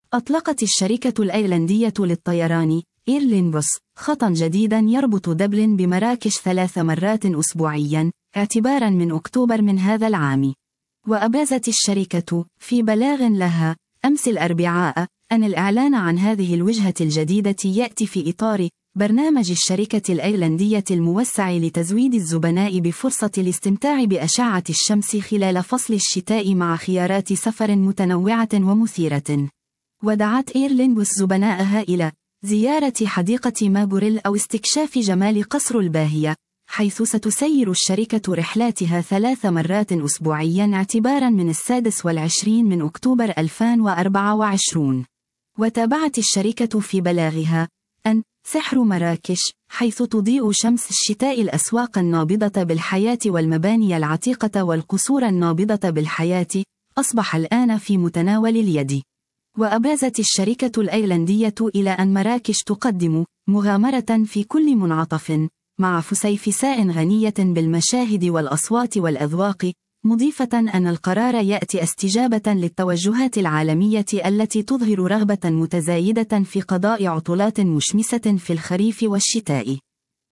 أطلقت الشركة الأيرلندية للطيران إيرلينبوس خطا جديدا يربط دبلن بمراكش 3 مرات أسبوعيا اعتبارا من أكتوبر من هذا العام. وأبرزت الشركة في بلاغ لها أمس الأربعاء أن الإعلان عن هذه الوجهة الجديدة يأتي في إطار برنامج الشركة الأيرلندية الموسع لتزويد الزبناء بفرصة الاستمتاع بأشعة الشمس خلال فصل الشتاء مع خيارات سفر متنوعة ومثيرة. ودعت إيرلينبوس زبناءها إلى زيارة حديقة مابوريل أو استكشاف جمال قصر الباهية، حيث ستسير الشركة رحلاتها 3 مرات أسبوعيا اعتبارا من 26 من أكتوبر 2024. وتابعت الشركة في بلاغها أن سحر مراكش، حيث تضيء شمس الشتاء الأسواق النابضة بالحياة والمباني العتيقة والقصور النابضة بالحياة، أصبح الآن في متناول اليد. وأبرزت الشركة الأيرلندية إلى أن مراكش تقدم مغامرة في كل منعطف، مع فسيفساء غنية بالمشاهد والأصوات والأذواق، مضيفة أن القرار يأتي استجابة للتوجهات العالمية التي تظهر رغبة متزايدة في قضاء عطلات مشمسة في الخريف والشتاء.